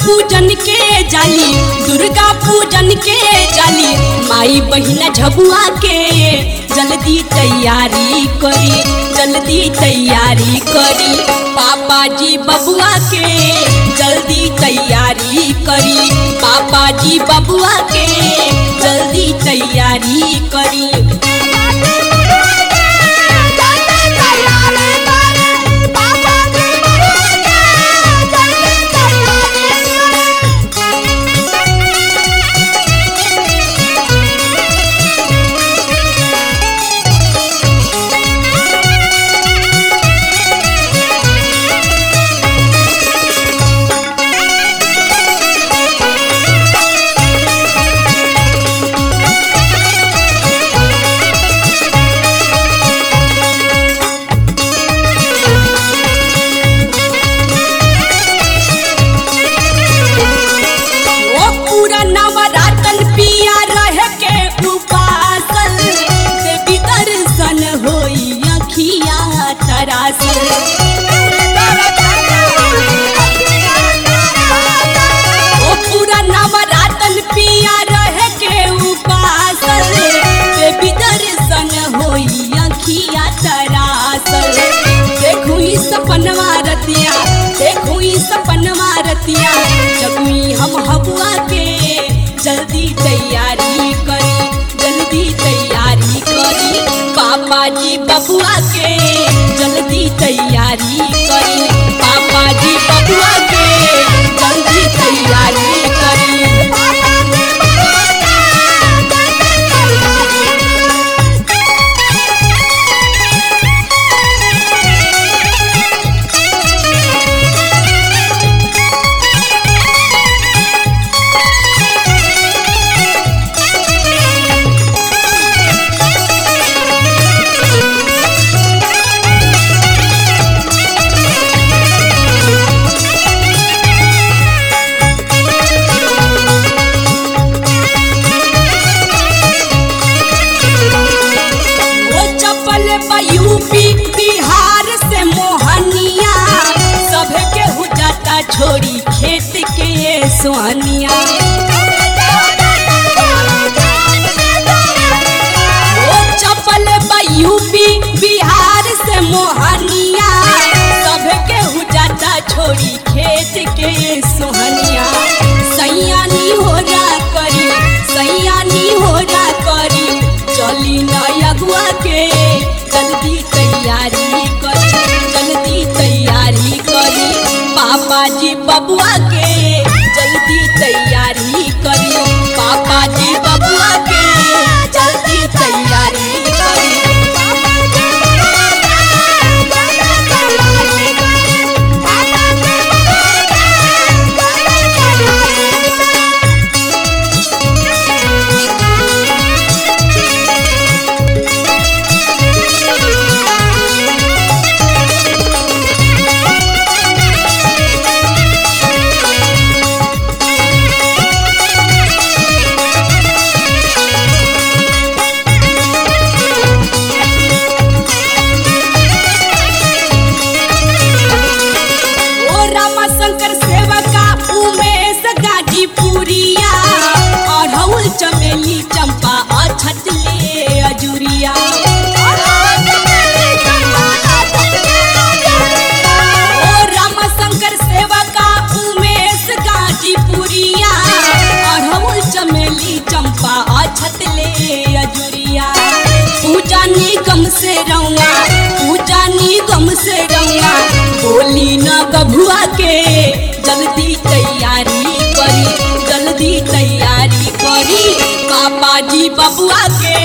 पूजन के जाली, दुर्गा पूजन के जाली, माई बहिना झबुआ के जल्दी तैयारी करी, जल्दी तैयारी करी, पापा जी बबुआ के जल्दी तैयारी करी, पापा जी बबुआ के जल्दी तैयारी करी। ओ पूरा नवरातन पिया रह के उपासल, देवी दर्शन होई अखिया तरासल। देखू ई सपनवा रतिया, देखू ई सपनवा रतिया, जगुई हम हबुआ के जल्दी तैयारी करी, जल्दी तैयारी करी, पापा जी बबुआ के जल्दी तैयारी करी, पापा जी बबुआ के जल्दी तैयारी करी। यूपी बिहार से मोहनिया सबके हो जाता छोड़ी खेत के सोहनिया। ओ चपल यूपी बिहार से मोहनिया सबके हो जाता छोड़ी खेत के सोहनिया। सैयानी हो जा करी, सैयानी हो जा करी, चली न अगुआ के जल्दी तैयारी करी, जल्दी तैयारी करी, पापा जी बबुआ के जल्दी तैयारी करी, पापा जी बबुआ के जल्दी तैयारी करी। चमेली चंपा अछत ले अजुरिया, ओ राम शंकर सेवका उमेश गाजीपुरिया, अड़हुल चमेली चंपा अछत ले अजुरिया। पूजा निगम से रौआ, पूजा निगम से रौआ, बोली न गभुआ के जल्दी तैयारी करी, जल्दी तैयारी करी, पापा जी बबुआ के